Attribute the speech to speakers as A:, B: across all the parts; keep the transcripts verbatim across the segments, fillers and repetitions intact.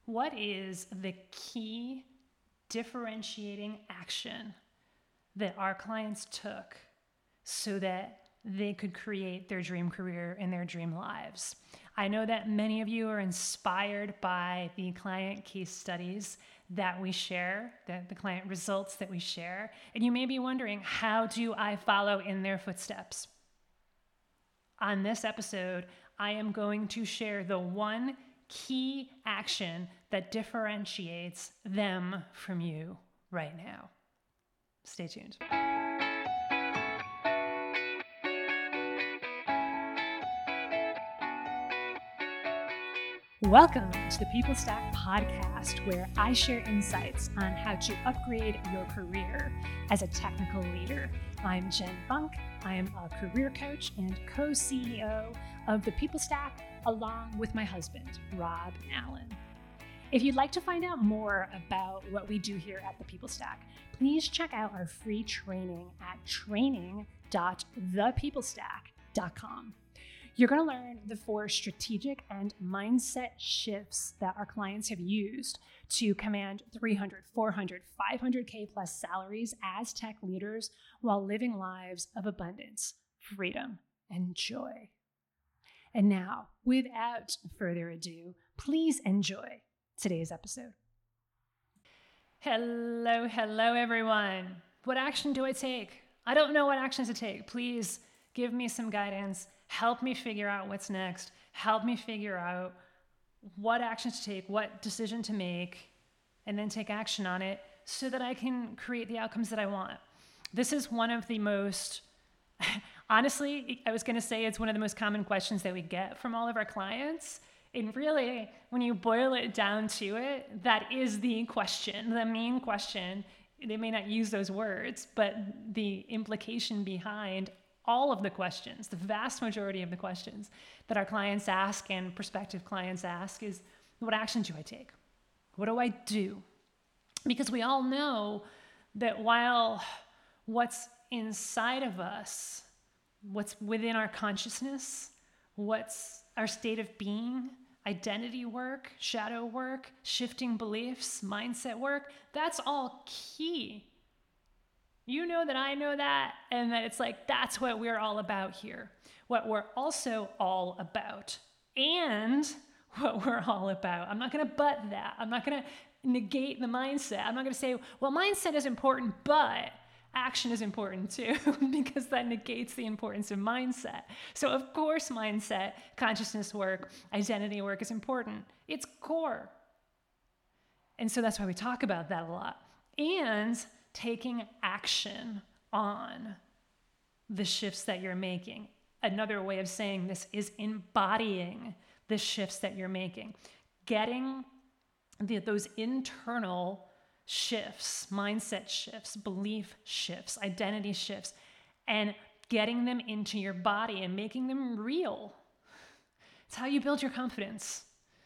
A: what is the key differentiating action that our clients took so that they could create their dream career and their dream lives? I know that many of you are inspired by the client case studies that we share, the, the client results that we share, and you may be wondering, how do I follow in their footsteps? On this episode, I am going to share the one key action that differentiates them from you right now. Stay tuned. Welcome to the People Stack podcast, where I share insights on how to upgrade your career as a technical leader. I'm Jen Funk. I am a career coach and co-C E O of the People Stack, along with my husband, Rob Allen. If you'd like to find out more about what we do here at the People Stack, please check out our free training at training dot the people stack dot com. You're going to learn the four strategic and mindset shifts that our clients have used to command three hundred, four hundred, five hundred K plus salaries as tech leaders while living lives of abundance, freedom, and joy. And now, without further ado, please enjoy today's episode. Hello, hello, everyone. What action do I take? I don't know what actions to take. Please give me some guidance. Help me figure out what's next. Help me figure out what actions to take, what decision to make, and then take action on it so that I can create the outcomes that I want. This is one of the most, honestly, I was going to say it's one of the most common questions that we get from all of our clients. And really, when you boil it down to it, that is the question, the main question. They may not use those words, but the implication behind all of the questions, the vast majority of the questions that our clients ask and prospective clients ask is, what action do I take? What do I do? Because we all know that while what's inside of us, what's within our consciousness, what's our state of being, identity work, shadow work, shifting beliefs, mindset work, that's all key. You know that I know that, and that it's like, that's what we're all about here. What we're also all about, and what we're all about. I'm not going to but that. I'm not going to negate the mindset. I'm not going to say, well, mindset is important, but action is important too, because that negates the importance of mindset. So of course, mindset, consciousness work, identity work is important. It's core. And so that's why we talk about that a lot. And taking action on the shifts that you're making. Another way of saying this is embodying the shifts that you're making. Getting the, those internal shifts, mindset shifts, belief shifts, identity shifts, and getting them into your body and making them real. It's how you build your confidence.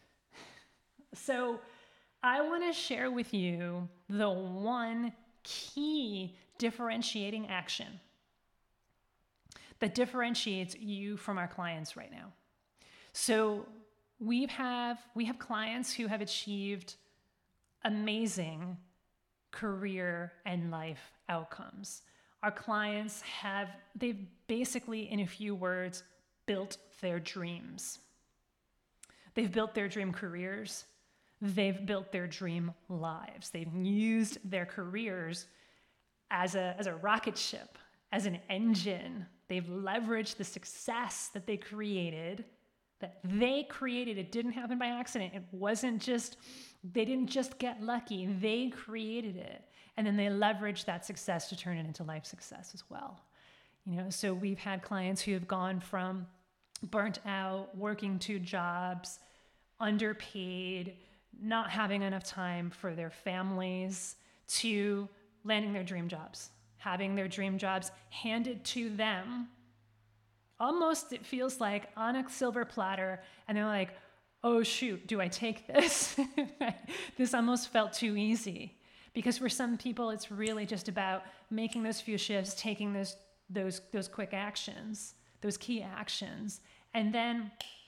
A: So I want to share with you the one key differentiating action that differentiates you from our clients right now. So we have we have clients who have achieved amazing career and life outcomes. Our clients have, they've basically, in a few words, built their dreams. They've built their dream careers. They've built their dream lives. They've used their careers as a, as a rocket ship, as an engine. They've leveraged the success that they created, that they created. It didn't happen by accident. It wasn't just, they didn't just get lucky. They created it. And then they leveraged that success to turn it into life success as well. You know, so we've had clients who have gone from burnt out, working two jobs, underpaid, not having enough time for their families, to landing their dream jobs, having their dream jobs handed to them. Almost, it feels like on a silver platter, and they're like, oh shoot, do I take this? This almost felt too easy. Because for some people, it's really just about making those few shifts, taking those those those quick actions, those key actions, and then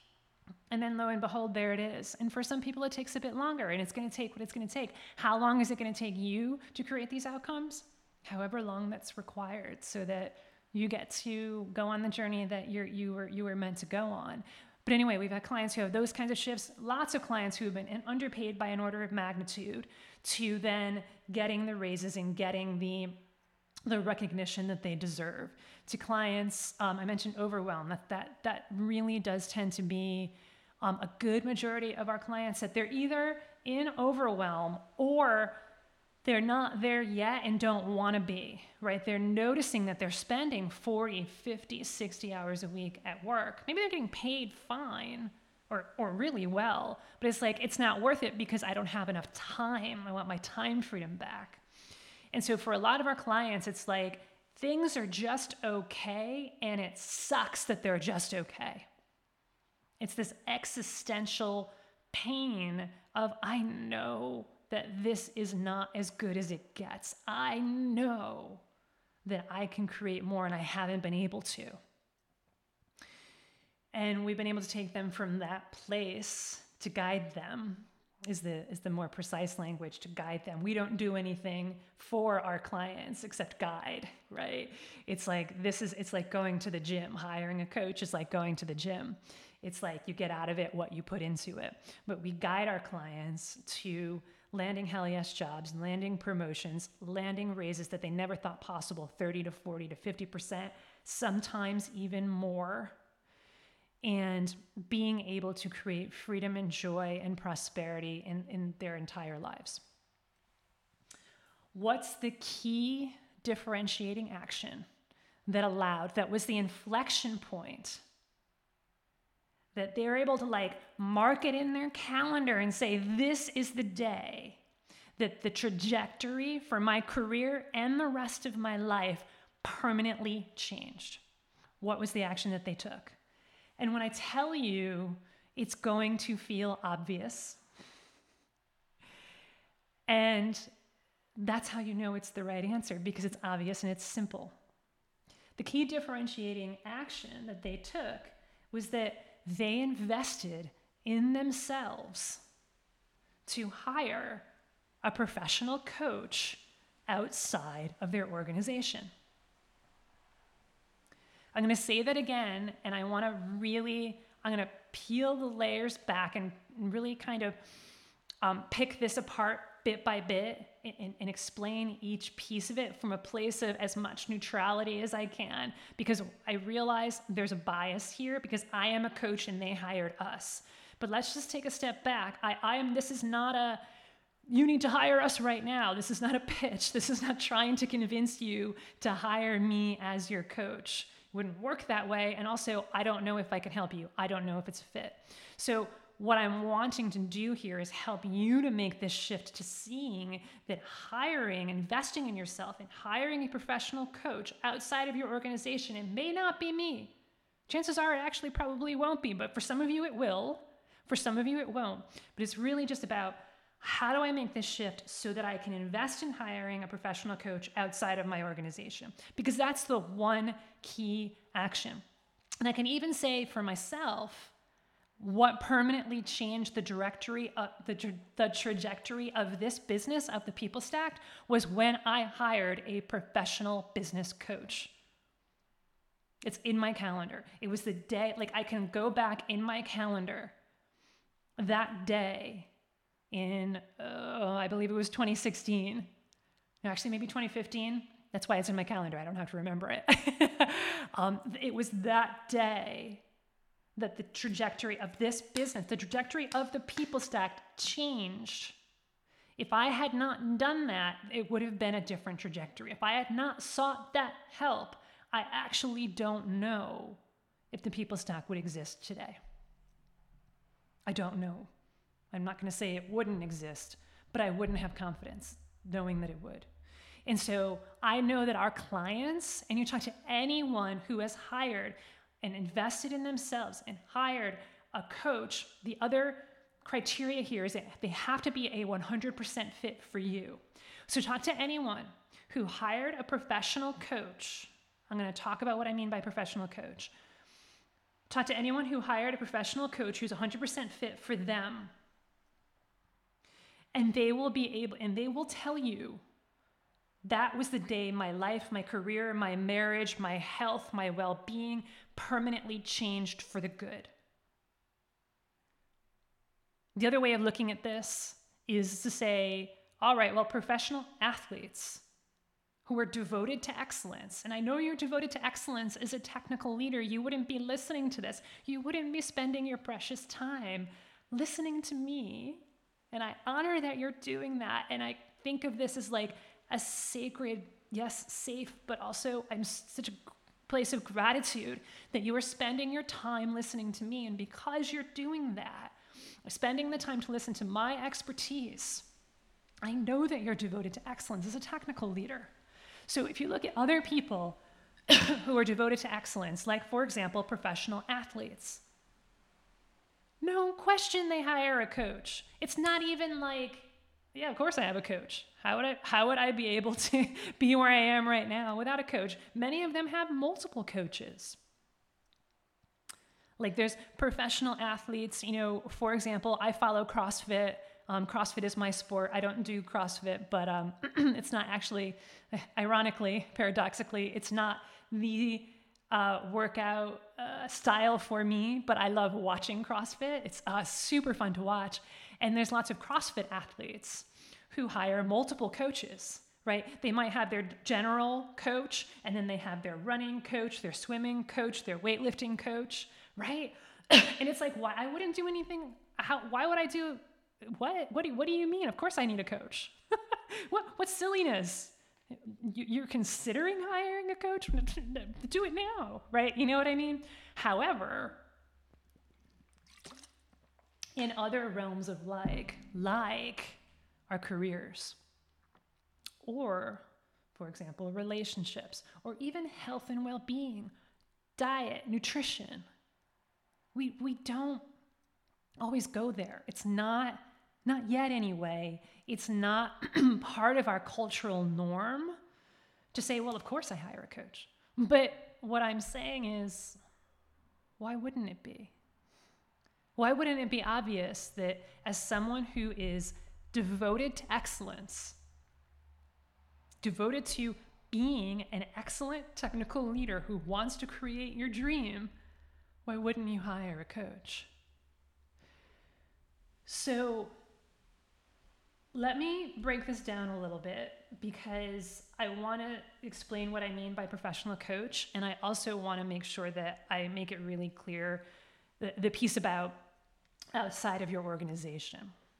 A: And then lo and behold, there it is. And for some people, it takes a bit longer, and it's going to take what it's going to take. How long is it going to take you to create these outcomes? However long that's required, so that you get to go on the journey that you're, you were you were meant to go on. But anyway, we've had clients who have those kinds of shifts, lots of clients who have been underpaid by an order of magnitude, to then getting the raises and getting the the recognition that they deserve. To clients, um, I mentioned overwhelm, that, that, that really does tend to be um, a good majority of our clients, that they're either in overwhelm or they're not there yet and don't want to be, right? They're noticing that they're spending forty, fifty, sixty hours a week at work. Maybe they're getting paid fine or, or really well, but it's like, it's not worth it because I don't have enough time. I want my time freedom back. And so for a lot of our clients, it's like things are just okay, and it sucks that they're just okay. It's this existential pain of, I know that this is not as good as it gets. I know that I can create more, and I haven't been able to. And we've been able to take them from that place to guide them, is the is the more precise language, to guide them. We don't do anything for our clients except guide, right? It's like this is it's like going to the gym. Hiring a coach is like going to the gym. It's like you get out of it what you put into it. But we guide our clients to landing hell yes jobs, landing promotions, landing raises that they never thought possible, thirty to forty to fifty percent, sometimes even more. And being able to create freedom and joy and prosperity in, in their entire lives. What's the key differentiating action that allowed, that was the inflection point, that they're able to like mark it in their calendar and say, this is the day that the trajectory for my career and the rest of my life permanently changed? What was the action that they took? And when I tell you, it's going to feel obvious. And that's how you know it's the right answer, because it's obvious and it's simple. The key differentiating action that they took was that they invested in themselves to hire a professional coach outside of their organization. I'm going to say that again, and I want to really, I'm going to peel the layers back and really kind of um, pick this apart bit by bit and, and explain each piece of it from a place of as much neutrality as I can, because I realize there's a bias here because I am a coach and they hired us. But let's just take a step back. I, I am, this is not a, you need to hire us right now. This is not a pitch. This is not trying to convince you to hire me as your coach. Wouldn't work that way. And also, I don't know if I can help you. I don't know if it's a fit. So what I'm wanting to do here is help you to make this shift to seeing that hiring, investing in yourself, and hiring a professional coach outside of your organization, it may not be me. Chances are it actually probably won't be, but for some of you it will. For some of you it won't. But it's really just about, how do I make this shift so that I can invest in hiring a professional coach outside of my organization? Because that's the one key action. And I can even say for myself, what permanently changed the directory, of, the, tra- the trajectory of this business, of the People Stacked, was when I hired a professional business coach. It's in my calendar. It was the day, like I can go back in my calendar that day in, uh, I believe it was twenty sixteen. No, actually, maybe twenty fifteen. That's why it's in my calendar. I don't have to remember it. um, it was that day that the trajectory of this business, the trajectory of the People Stacked, changed. If I had not done that, it would have been a different trajectory. If I had not sought that help, I actually don't know if the People Stack would exist today. I don't know. I'm not going to say it wouldn't exist, but I wouldn't have confidence knowing that it would. And so I know that our clients, and you talk to anyone who has hired and invested in themselves and hired a coach, the other criteria here is that they have to be a one hundred percent fit for you. So talk to anyone who hired a professional coach. I'm going to talk about what I mean by professional coach. Talk to anyone who hired a professional coach who's one hundred percent fit for them. And they will be able, and they will tell you, that was the day my life, my career, my marriage, my health, my well-being permanently changed for the good. The other way of looking at this is to say, all right, well, professional athletes who are devoted to excellence, and I know you're devoted to excellence as a technical leader, you wouldn't be listening to this. You wouldn't be spending your precious time listening to me. And I honor that you're doing that. And I think of this as like a sacred, yes, safe, but also I'm such a place of gratitude that you are spending your time listening to me. And because you're doing that, spending the time to listen to my expertise, I know that you're devoted to excellence as a technical leader. So if you look at other people who are devoted to excellence, like for example, professional athletes, no question they hire a coach. It's not even like, yeah, of course I have a coach. How would I, how would I be able to be where I am right now without a coach? Many of them have multiple coaches. Like there's professional athletes, you know, for example, I follow CrossFit. Um, CrossFit is my sport. I don't do CrossFit, but um, it's not actually, ironically, paradoxically, it's not the uh, workout uh, style for me, but I love watching CrossFit. It's uh, super fun to watch. And there's lots of CrossFit athletes who hire multiple coaches, right? They might have their general coach, and then they have their running coach, their swimming coach, their weightlifting coach, right? And it's like, why I wouldn't do anything. How? Why would I do? What? What do? What do you mean? Of course I need a coach. what? What silliness? You're considering hiring a coach? Do it now, right? You know what I mean? However, in other realms of like, like our careers, or, for example, relationships, or even health and well-being, diet, nutrition, we we don't always go there. It's not, not yet anyway, it's not part of our cultural norm to say, well, of course I hire a coach. But what I'm saying is, why wouldn't it be? Why wouldn't it be obvious that as someone who is devoted to excellence, devoted to being an excellent technical leader who wants to create your dream, why wouldn't you hire a coach? So let me break this down a little bit because I want to explain what I mean by professional coach. And I also want to make sure that I make it really clear the, the piece about outside of your organization.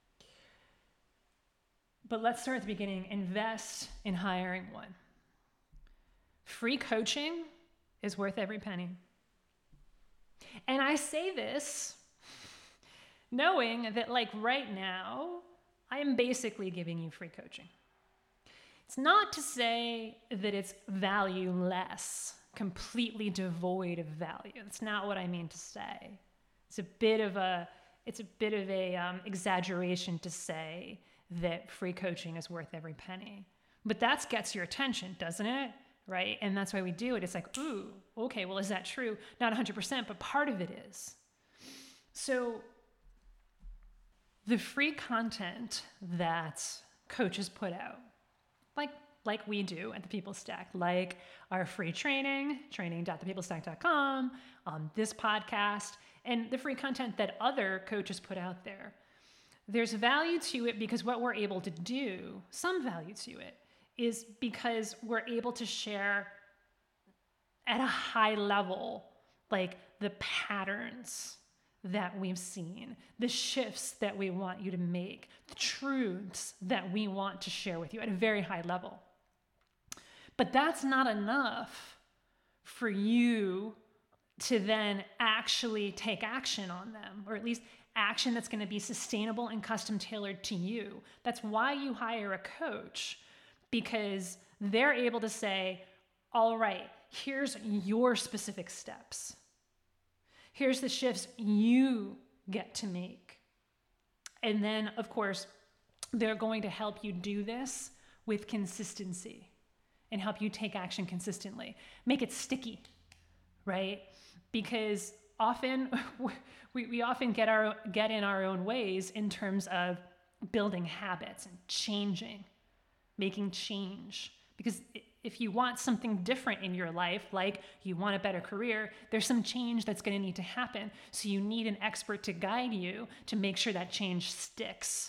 A: But let's start at the beginning. Invest in hiring one. Free coaching is worth every penny. And I say this knowing that like right now, I am basically giving you free coaching. It's not to say that it's valueless, completely devoid of value. That's not what I mean to say. It's a bit of a, it's a bit of a um, exaggeration to say that free coaching is worth every penny. But that gets your attention, doesn't it? Right? And that's why we do it. It's like, ooh, okay, well, is that true? Not one hundred percent, but part of it is. So the free content that coaches put out, like, like we do at The People Stack, like our free training, training dot the people stack dot com, um, this podcast, and the free content that other coaches put out there. There's value to it because what we're able to do, some value to it, is because we're able to share at a high level, like the patterns that we've seen, the shifts that we want you to make, the truths that we want to share with you at a very high level. But that's not enough for you to then actually take action on them, or at least action that's going to be sustainable and custom tailored to you. That's why you hire a coach, because they're able to say, all right, here's your specific steps. Here's the shifts you get to make. And then, of course, they're going to help you do this with consistency and help you take action consistently. Make it sticky, right? Because often, we, we often get our get in our own ways in terms of building habits and changing, making change. Because if you want something different in your life, like you want a better career, there's some change that's going to need to happen. So you need an expert to guide you to make sure that change sticks.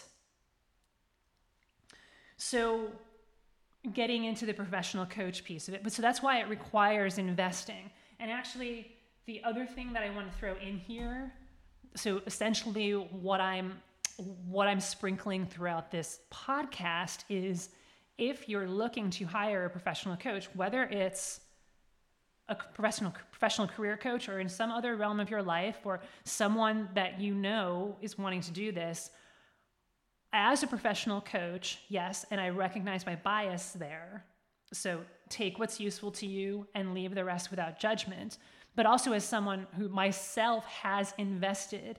A: So getting into the professional coach piece of it, but so that's why it requires investing. And actually, the other thing that I want to throw in here, so essentially what I'm what I'm sprinkling throughout this podcast is, if you're looking to hire a professional coach, whether it's a professional professional career coach or in some other realm of your life, or someone that you know is wanting to do this, as a professional coach, yes, and I recognize my bias there, so take what's useful to you and leave the rest without judgment, but also as someone who myself has invested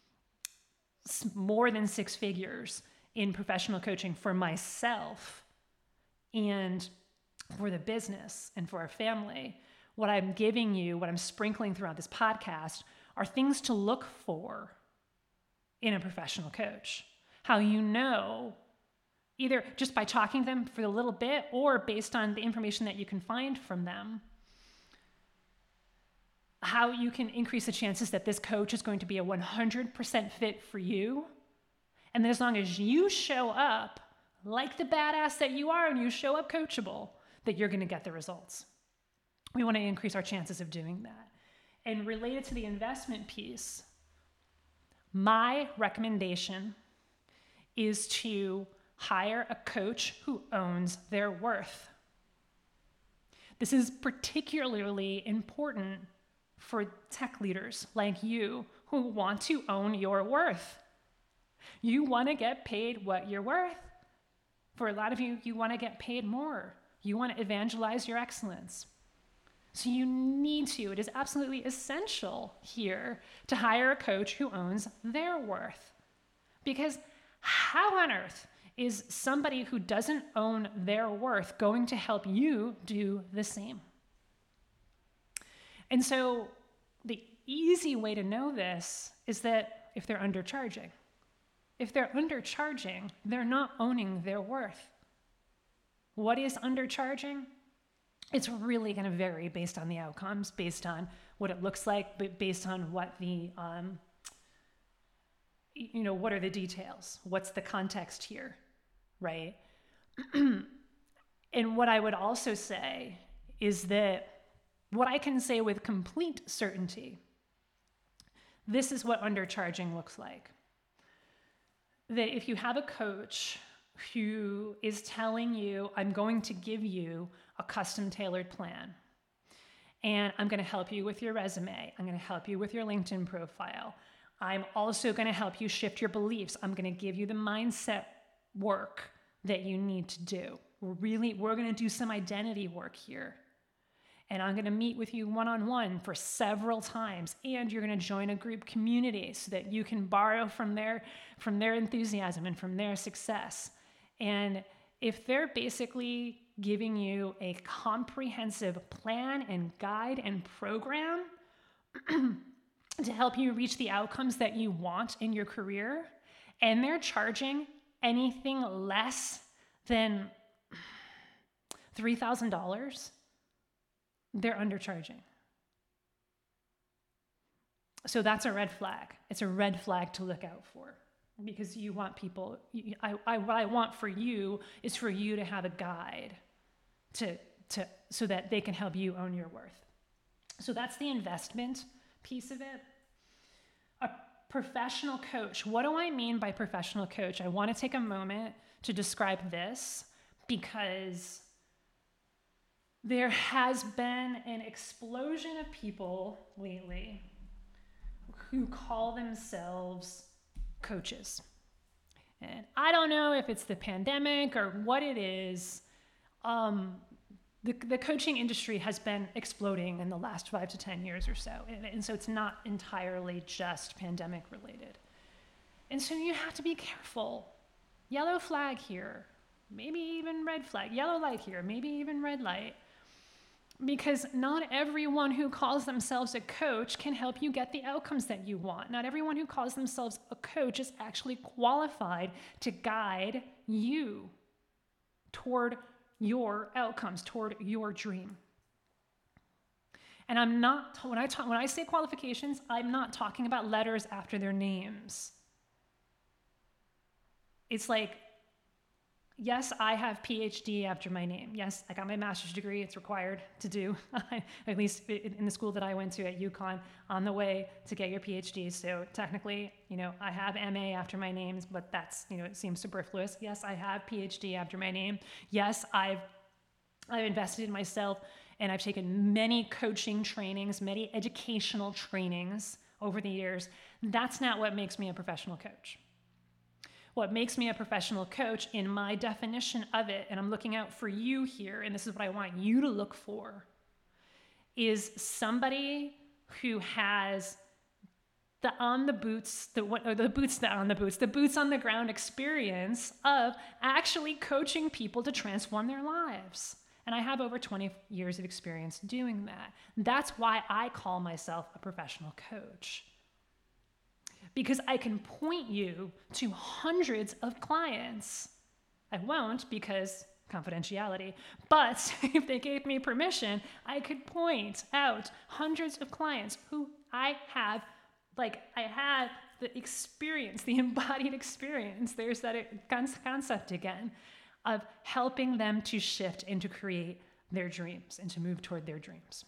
A: more than six figures in professional coaching for myself and for the business and for our family, what I'm giving you, what I'm sprinkling throughout this podcast, are things to look for in a professional coach. How you know, either just by talking to them for a little bit or based on the information that you can find from them, how you can increase the chances that this coach is going to be a one hundred percent fit for you. And then as long as you show up like the badass that you are and you show up coachable, that you're going to get the results. We want to increase our chances of doing that. And related to the investment piece, my recommendation is to hire a coach who owns their worth. This is particularly important for tech leaders like you who want to own your worth. You want to get paid what you're worth. For a lot of you, you want to get paid more. You want to evangelize your excellence. So you need to, it is absolutely essential here to hire a coach who owns their worth. Because how on earth is somebody who doesn't own their worth going to help you do the same? And so the easy way to know this is that if they're undercharging, if they're undercharging, they're not owning their worth. What is undercharging? It's really going to vary based on the outcomes, based on what it looks like, but based on what the, um, you know, what are the details? What's the context here, right? And what I would also say is that what I can say with complete certainty, this is what undercharging looks like. That if you have a coach who is telling you, I'm going to give you a custom tailored plan, and I'm going to help you with your resume, I'm going to help you with your LinkedIn profile, I'm also going to help you shift your beliefs, I'm going to give you the mindset work that you need to do. We're really, we're going to do some identity work here. And I'm going to meet with you one-on-one for several times, and you're going to join a group community so that you can borrow from their, from their enthusiasm and from their success. And if they're basically giving you a comprehensive plan and guide and program to help you reach the outcomes that you want in your career, and they're charging anything less than three thousand dollars, they're undercharging. So that's a red flag. It's a red flag to look out for, because you want people, I, I, what I want for you is for you to have a guide to, to, so that they can help you own your worth. So that's the investment piece of it. A professional coach. What do I mean by professional coach? I want to take a moment to describe this, because there has been an explosion of people lately who call themselves coaches. And I don't know if it's the pandemic or what it is. Um, the, the coaching industry has been exploding in the last five to ten years or so. And, and so it's not entirely just pandemic related. And so you have to be careful. Yellow flag here, maybe even red flag. Yellow light here, maybe even red light. Because not everyone who calls themselves a coach can help you get the outcomes that you want. Not everyone who calls themselves a coach is actually qualified to guide you toward your outcomes, toward your dream. And I'm not, when I talk, when I say qualifications, I'm not talking about letters after their names. It's like, yes, I have P H D after my name. Yes, I got my master's degree. It's required to do, at least in the school that I went to at UConn, on the way to get your P H D. So technically, you know, I have M A after my name, but that's, you know, it seems superfluous. Yes, I have P H D after my name. Yes, I've I've invested in myself, and I've taken many coaching trainings, many educational trainings over the years. That's not what makes me a professional coach. What makes me a professional coach, in my definition of it, and I'm looking out for you here, and this is what I want you to look for, is somebody who has the on the boots, the what, or the boots that on the boots, the boots on the ground experience of actually coaching people to transform their lives. And I have over twenty years of experience doing that. That's why I call myself a professional coach. Because I can point you to hundreds of clients. I won't because confidentiality, but if they gave me permission, I could point out hundreds of clients who I have, like I had the experience, the embodied experience, there's that concept again, of helping them to shift and to create their dreams and to move toward their dreams.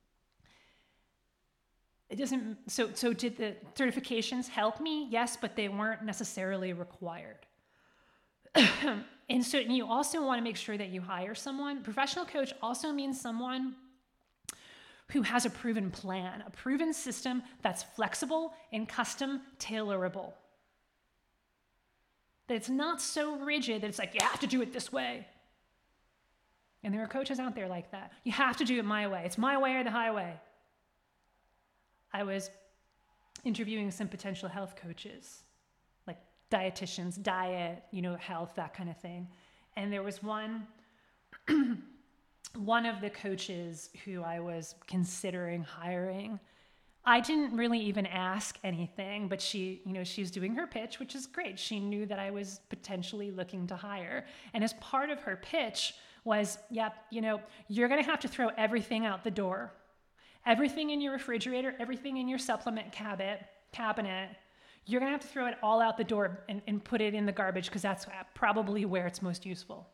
A: It doesn't, so, so did the certifications help me? Yes, but they weren't necessarily required. And so you also want to make sure that you hire someone. Professional coach also means someone who has a proven plan, a proven system that's flexible and custom tailorable. That it's not so rigid that it's like, you have to do it this way. And there are coaches out there like that. You have to do it my way. It's my way or the highway. I was interviewing some potential health coaches, like dietitians, diet, you know, health, that kind of thing. And there was one, one of the coaches who I was considering hiring. I didn't really even ask anything, but she, you know, she was doing her pitch, which is great. She knew that I was potentially looking to hire. And as part of her pitch was, yep, you know, you're going to have to throw everything out the door. Everything in your refrigerator, everything in your supplement cabinet, cabinet, you're going to have to throw it all out the door and, and put it in the garbage because that's probably where it's most useful.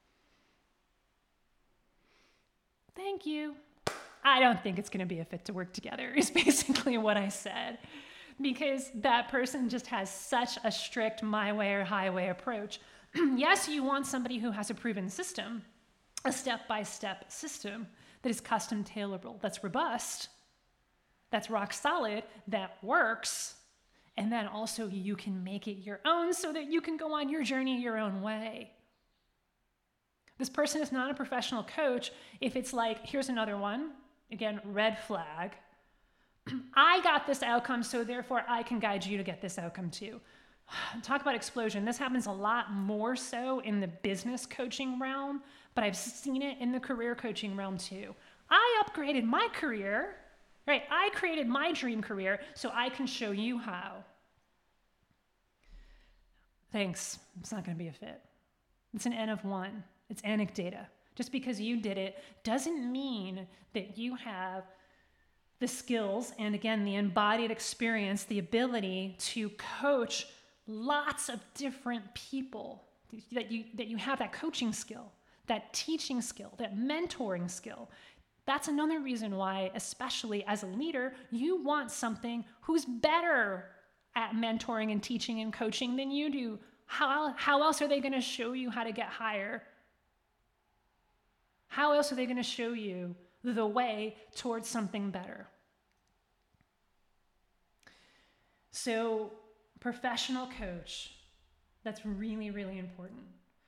A: Thank you. I don't think it's going to be a fit to work together is basically what I said, because that person just has such a strict my way or highway approach. Yes, you want somebody who has a proven system, a step-by-step system that is custom tailorable, that's robust, that's rock solid, that works, and then also you can make it your own so that you can go on your journey your own way. This person is not a professional coach if it's like, here's another one, again, red flag. I got this outcome, so therefore I can guide you to get this outcome too. Talk about explosion. This happens a lot more so in the business coaching realm, but I've seen it in the career coaching realm too. I upgraded my career, right? I created my dream career so I can show you how. Thanks. It's not going to be a fit. It's an N of one. It's anecdata. Just because you did it doesn't mean that you have the skills and, again, the embodied experience, the ability to coach lots of different people, that you, that you have that coaching skill, that teaching skill, that mentoring skill. That's another reason why, especially as a leader, you want something who's better at mentoring and teaching and coaching than you do. How, how else are they going to show you how to get higher? How else are they going to show you the way towards something better? So, professional coach, that's really, really important.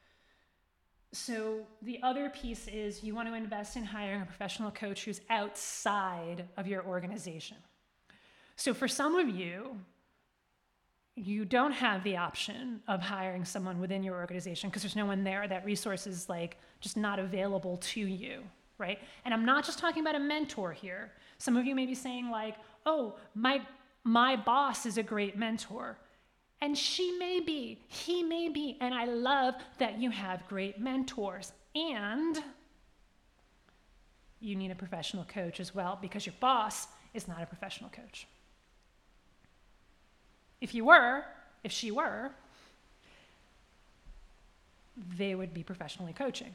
A: So the other piece is you want to invest in hiring a professional coach who's outside of your organization. So for some of you, you don't have the option of hiring someone within your organization because there's no one there. That resource is like just not available to you. right? And I'm not just talking about a mentor here. Some of you may be saying like, oh, my, my boss is a great mentor. And she may be, he may be, and I love that you have great mentors. And you need a professional coach as well, because your boss is not a professional coach. If you were, if she were, they would be professionally coaching.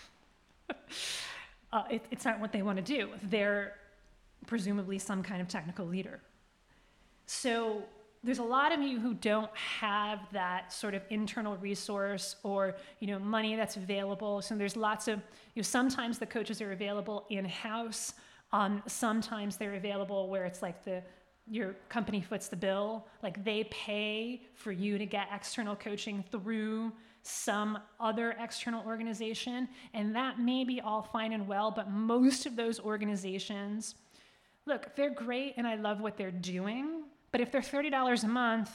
A: uh, it, it's not what they want to do. They're presumably some kind of technical leader. So there's a lot of you who don't have that sort of internal resource or, you know, money that's available. So there's lots of, you know, sometimes the coaches are available in-house. Um, sometimes they're available where it's like the, your company foots the bill. Like they pay for you to get external coaching through some other external organization. And that may be all fine and well, but most of those organizations, look, they're great and I love what they're doing. But if they're thirty dollars a month,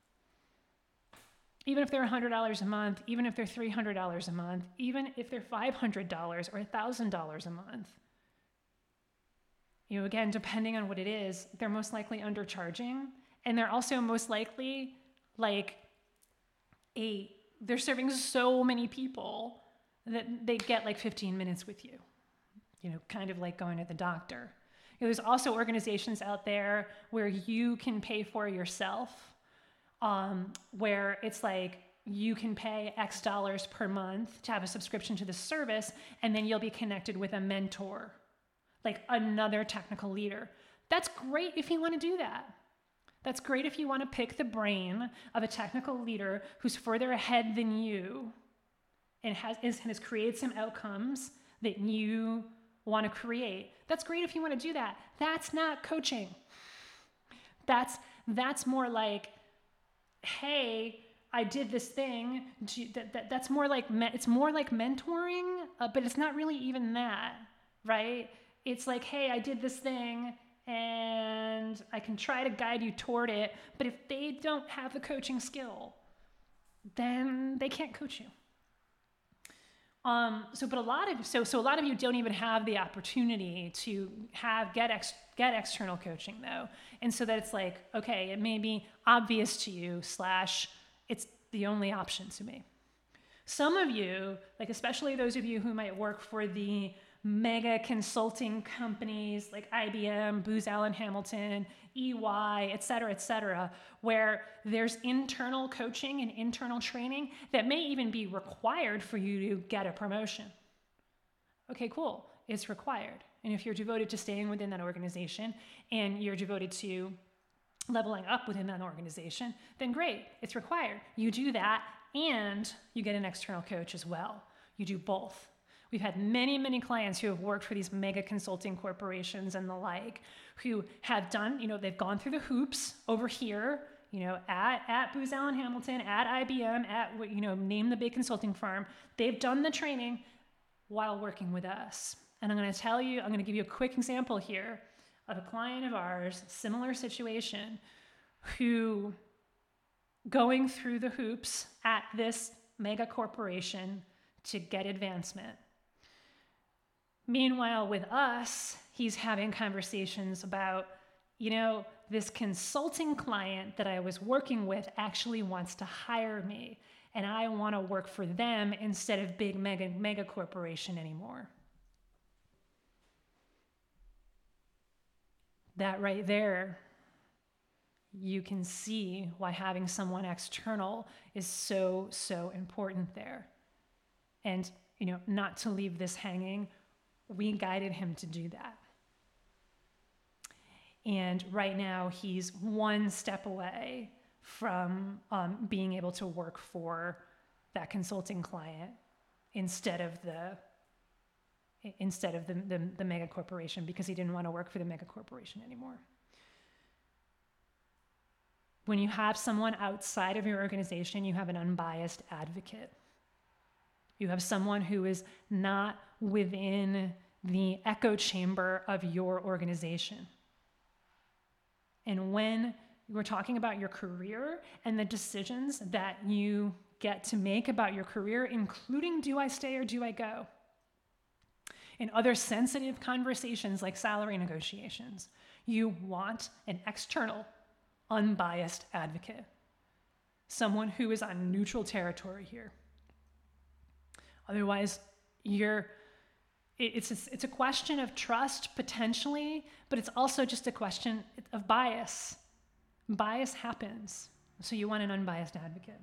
A: even if they're one hundred dollars a month, even if they're three hundred dollars a month, even if they're five hundred dollars or one thousand dollars a month, you know, again, depending on what it is, they're most likely undercharging. And they're also most likely like a, they're serving so many people that they get like fifteen minutes with you, you know, kind of like going to the doctor. You know, there's also organizations out there where you can pay for yourself, um, where it's like you can pay X dollars per month to have a subscription to the service, and then you'll be connected with a mentor, like another technical leader. That's great if you want to do that. That's great if you want to pick the brain of a technical leader who's further ahead than you and has, is, has created some outcomes that you want to create. That's great if you want to do that. That's not coaching. That's that's more like, hey, I did this thing. That, that, that's more like, it's more like mentoring, uh, but it's not really even that, right? It's like, hey, I did this thing and I can try to guide you toward it, but if they don't have the coaching skill, then they can't coach you. Um, so, but a lot of, so, so a lot of you don't even have the opportunity to have, get ex, get external coaching though. And so that it's like, okay, it may be obvious to you slash it's the only option to me. Some of you, like especially those of you who might work for the mega consulting companies like I B M, Booz Allen Hamilton, E Y, et cetera, et cetera, where there's internal coaching and internal training that may even be required for you to get a promotion. Okay, cool. It's required. And if you're devoted to staying within that organization and you're devoted to leveling up within that organization, then great, it's required. You do that and you get an external coach as well. You do both. We've had many, many clients who have worked for these mega consulting corporations and the like, who have done, you know, they've gone through the hoops over here, you know, at, at Booz Allen Hamilton, at I B M, at, you know, name the big consulting firm. They've done the training while working with us. And I'm going to tell you, I'm going to give you a quick example here of a client of ours, similar situation, who going through the hoops at this mega corporation to get advancement. Meanwhile, with us, he's having conversations about, you know, this consulting client that I was working with actually wants to hire me, and I want to work for them instead of big mega mega corporation anymore. That right there, you can see why having someone external is so, so important there. And, you know, not to leave this hanging, we guided him to do that. And right now he's one step away from um, being able to work for that consulting client instead of the instead of the, the, the mega corporation, because he didn't want to work for the mega corporation anymore. When you have someone outside of your organization, you have an unbiased advocate. You have someone who is not within the echo chamber of your organization. And when we're talking about your career and the decisions that you get to make about your career, including do I stay or do I go? In other sensitive conversations like salary negotiations, you want an external, unbiased advocate, someone who is on neutral territory here. Otherwise, you're, it's a, it's a question of trust potentially, but it's also just a question of bias. Bias happens, so you want an unbiased advocate.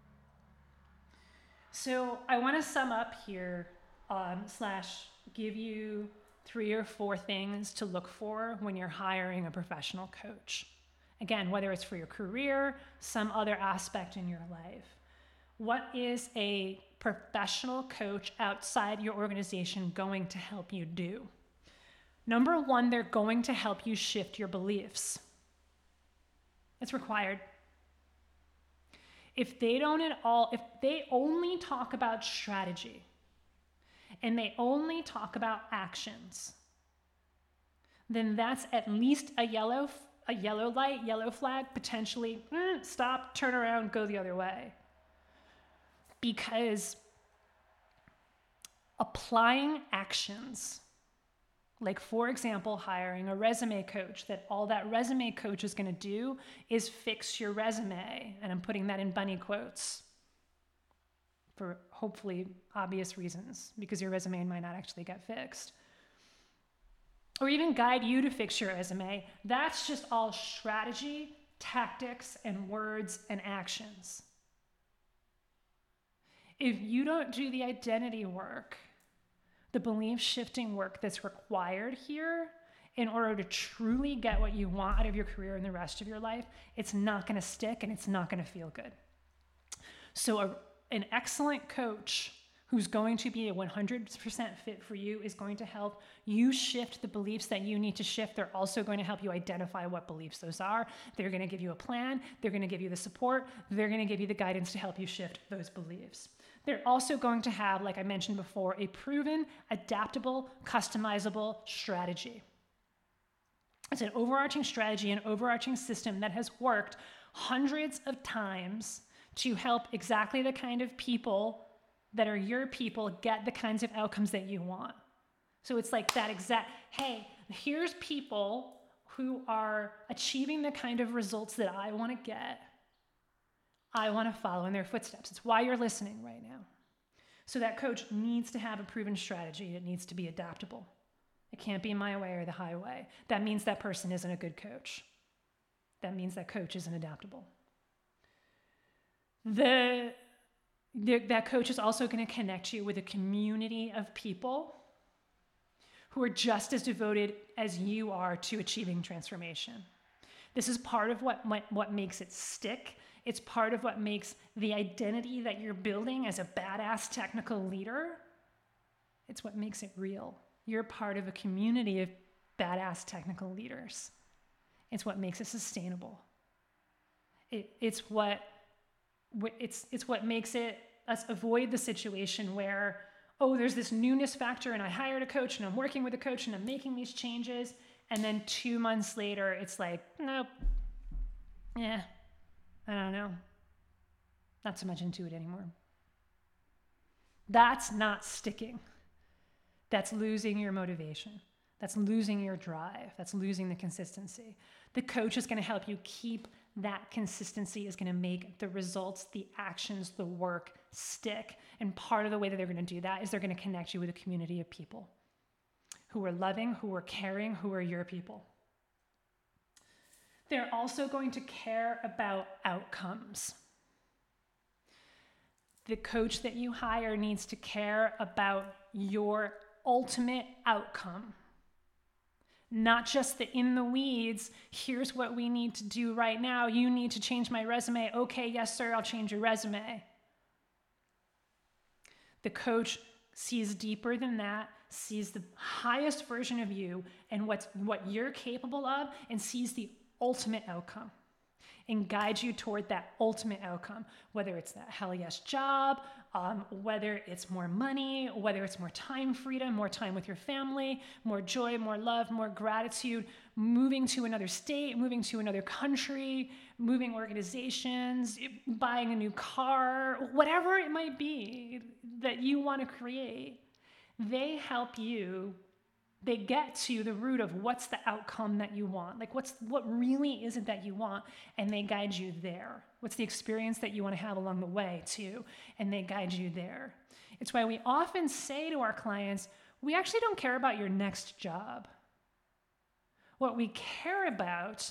A: So I want to sum up here, um, slash give you three or four things to look for when you're hiring a professional coach. Again, whether it's for your career, some other aspect in your life. What is a professional coach outside your organization going to help you do? Number one, they're going to help you shift your beliefs. It's required. If they don't at all, if they only talk about strategy and they only talk about actions, then that's at least a yellow, a yellow light, yellow flag, potentially mm, stop, turn around, go the other way. Because applying actions, like for example, hiring a resume coach, that all that resume coach is going to do is fix your resume. And I'm putting that in bunny quotes for hopefully obvious reasons, because your resume might not actually get fixed. Or even guide you to fix your resume. That's just all strategy, tactics, and words and actions. If you don't do the identity work, the belief shifting work that's required here in order to truly get what you want out of your career and the rest of your life, it's not going to stick and it's not going to feel good. So a, an excellent coach who's going to be a one hundred percent fit for you is going to help you shift the beliefs that you need to shift. They're also going to help you identify what beliefs those are. They're going to give you a plan. They're going to give you the support. They're going to give you the guidance to help you shift those beliefs. They're also going to have, like I mentioned before, a proven, adaptable, customizable strategy. It's an overarching strategy, an overarching system that has worked hundreds of times to help exactly the kind of people that are your people get the kinds of outcomes that you want. So it's like that exact, hey, here's people who are achieving the kind of results that I want to get. I want to follow in their footsteps. It's why you're listening right now. So that coach needs to have a proven strategy. It needs to be adaptable. It can't be my way or the highway. That means that person isn't a good coach. That means that coach isn't adaptable. The, the, that coach is also going to connect you with a community of people who are just as devoted as you are to achieving transformation. This is part of what, what, what makes it stick. It's part of what makes the identity that you're building as a badass technical leader, it's what makes it real. You're part of a community of badass technical leaders. It's what makes it sustainable. It, it's what it's it's what makes it us avoid the situation where, oh, there's this newness factor and I hired a coach and I'm working with a coach and I'm making these changes, and then two months later it's like, nope, yeah. I don't know. Not so much into it anymore. That's not sticking. That's losing your motivation. That's losing your drive. That's losing the consistency. The coach is going to help you keep that consistency, is going to make the results, the actions, the work stick. And part of the way that they're going to do that is they're going to connect you with a community of people who are loving, who are caring, who are your people. They're also going to care about outcomes. The coach that you hire needs to care about your ultimate outcome. Not just the in the weeds, here's what we need to do right now. You need to change my resume. Okay, yes, sir, I'll change your resume. The coach sees deeper than that, sees the highest version of you and what's what you're capable of, and sees the ultimate outcome and guide you toward that ultimate outcome, whether it's that hell yes job, um, whether it's more money, whether it's more time freedom, more time with your family, more joy, more love, more gratitude, moving to another state, moving to another country, moving organizations, buying a new car, whatever it might be that you want to create. They help you, they get to the root of what's the outcome that you want. Like what's what really is it that you want, and they guide you there. What's the experience that you want to have along the way too, and they guide you there. It's why we often say to our clients, we actually don't care about your next job. What we care about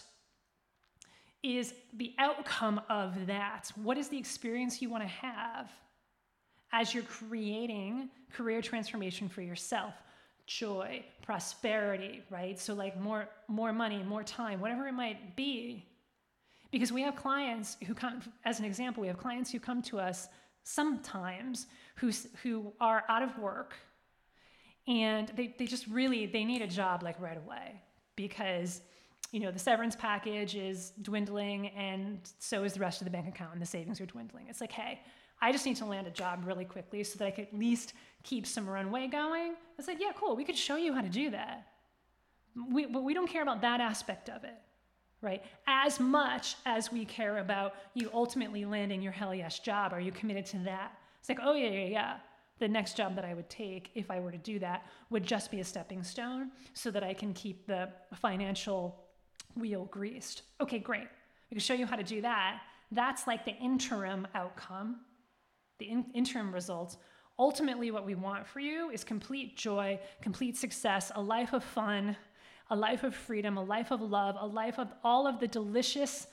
A: is the outcome of that. What is the experience you want to have as you're creating career transformation for yourself? Joy, prosperity, right? So like more, more money, more time, whatever it might be. Because we have clients who come, as an example, we have clients who come to us sometimes who, who are out of work, and they, they just really, they need a job like right away because, you know, the severance package is dwindling and so is the rest of the bank account and the savings are dwindling. It's like, hey, I just need to land a job really quickly so that I could at least keep some runway going. It's like, yeah, cool. We could show you how to do that. We, but we don't care about that aspect of it, right? As much as we care about you ultimately landing your hell yes job. Are you committed to that? It's like, oh yeah, yeah, yeah. The next job that I would take if I were to do that would just be a stepping stone so that I can keep the financial wheel greased. Okay, great. We can show you how to do that. That's like the interim outcome, the in- interim results. Ultimately, what we want for you is complete joy, complete success, a life of fun, a life of freedom, a life of love, a life of all of the delicious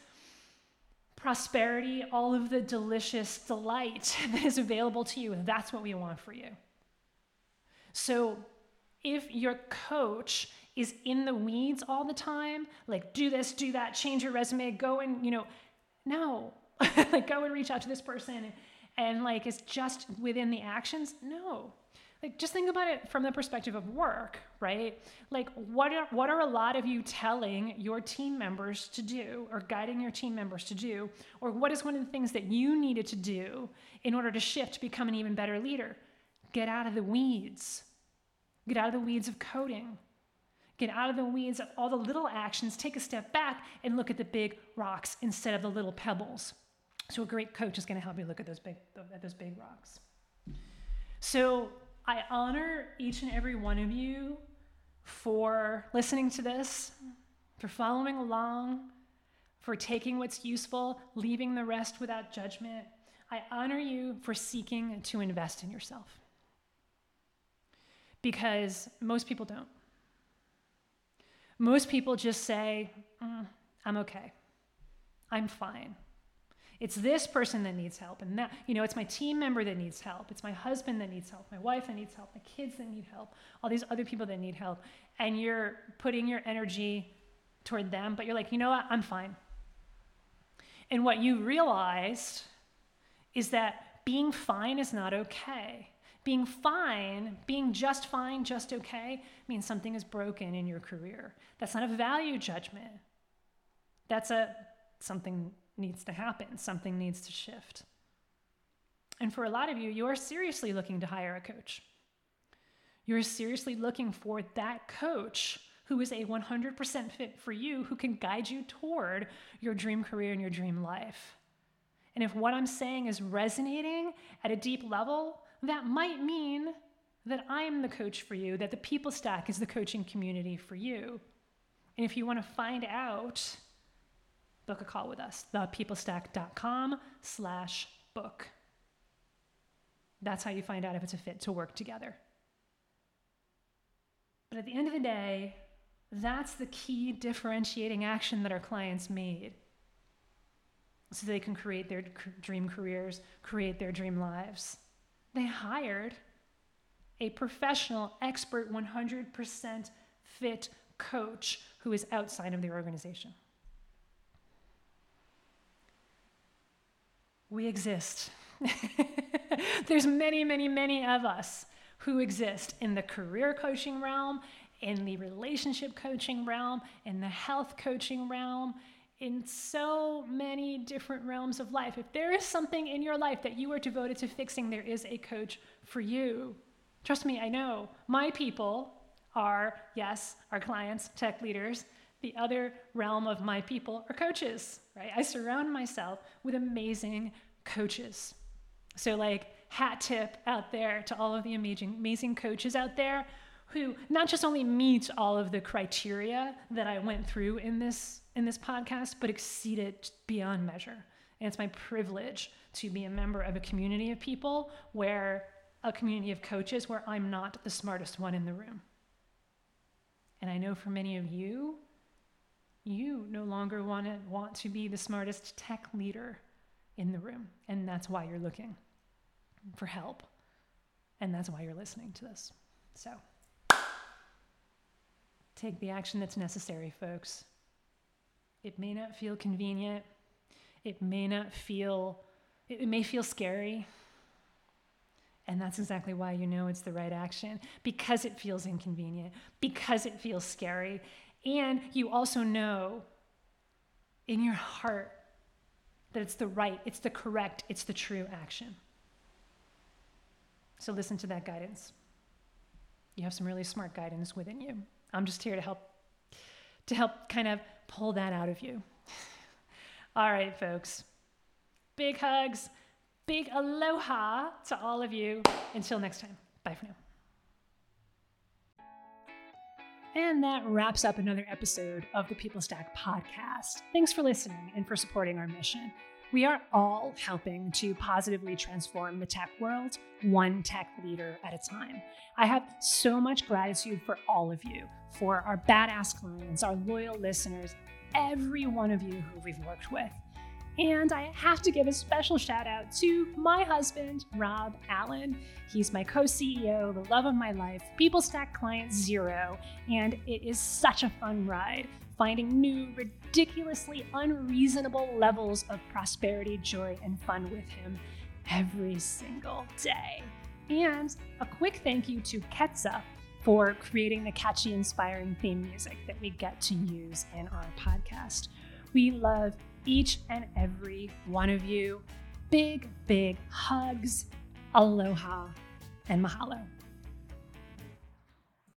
A: prosperity, all of the delicious delight that is available to you. That's what we want for you. So if your coach is in the weeds all the time, like do this, do that, change your resume, go and, you know, no, like go and reach out to this person and, and like it's just within the actions. No, like just think about it from the perspective of work, right? Like what are, what are a lot of you telling your team members to do or guiding your team members to do? Or what is one of the things that you needed to do in order to shift to become an even better leader? Get out of the weeds. Get out of the weeds of coding. Get out of the weeds of all the little actions. Take a step back and look at the big rocks instead of the little pebbles. So a great coach is going to help you look at those big, at those big rocks. So I honor each and every one of you for listening to this, for following along, for taking what's useful, leaving the rest without judgment. I honor you for seeking to invest in yourself. Because most people don't. Most people just say, mm, I'm okay. I'm fine. It's this person that needs help, and that, you know, it's my team member that needs help. It's my husband that needs help, my wife that needs help, my kids that need help, all these other people that need help. And you're putting your energy toward them, but you're like, you know what, I'm fine. And what you realized is that being fine is not okay. Being fine, being just fine, just okay, means something is broken in your career. That's not a value judgment. That's a something needs to happen. Something needs to shift. And for a lot of you, you are seriously looking to hire a coach. You're seriously looking for that coach who is a one hundred percent fit for you, who can guide you toward your dream career and your dream life. And if what I'm saying is resonating at a deep level, that might mean that I'm the coach for you, that the People Stack is the coaching community for you. And if you want to find out, book a call with us, thepeoplestack.com slash book. That's how you find out if it's a fit to work together. But at the end of the day, that's the key differentiating action that our clients made so they can create their dream careers, create their dream lives. They hired a professional, expert, one hundred percent fit coach who is outside of their organization. We exist. There's many, many, many of us who exist in the career coaching realm, in the relationship coaching realm, in the health coaching realm, in so many different realms of life. If there is something in your life that you are devoted to fixing, there is a coach for you. Trust me, I know. My people are, yes, our clients, tech leaders. The other realm of my people are coaches, right? I surround myself with amazing coaches. So like, hat tip out there to all of the amazing, amazing coaches out there who not just only meet all of the criteria that I went through in this in this podcast, but exceed it beyond measure. And it's my privilege to be a member of a community of people where a community of coaches where I'm not the smartest one in the room. And I know for many of you, you no longer want to want to be the smartest tech leader in the room. And that's why you're looking for help. And that's why you're listening to this. So take the action that's necessary, folks. It may not feel convenient. It may not feel, it may feel scary. And that's exactly why you know it's the right action, because it feels inconvenient, because it feels scary. And you also know in your heart that it's the right, it's the correct, it's the true action. So listen to that guidance. You have some really smart guidance within you. I'm just here to help, to help kind of pull that out of you. All right, folks. Big hugs. Big aloha to all of you. Until next time, bye for now. And that wraps up another episode of the PeopleStack podcast. Thanks for listening and for supporting our mission. We are all helping to positively transform the tech world, one tech leader at a time. I have so much gratitude for all of you, for our badass clients, our loyal listeners, every one of you who we've worked with. And I have to give a special shout out to my husband, Rob Allen. He's my co-C E O, the love of my life, PeopleStack Client Zero, and it is such a fun ride, finding new, ridiculously unreasonable levels of prosperity, joy, and fun with him every single day. And a quick thank you to Ketsa for creating the catchy, inspiring theme music that we get to use in our podcast. We love each and every one of you. Big, big hugs, aloha, and mahalo.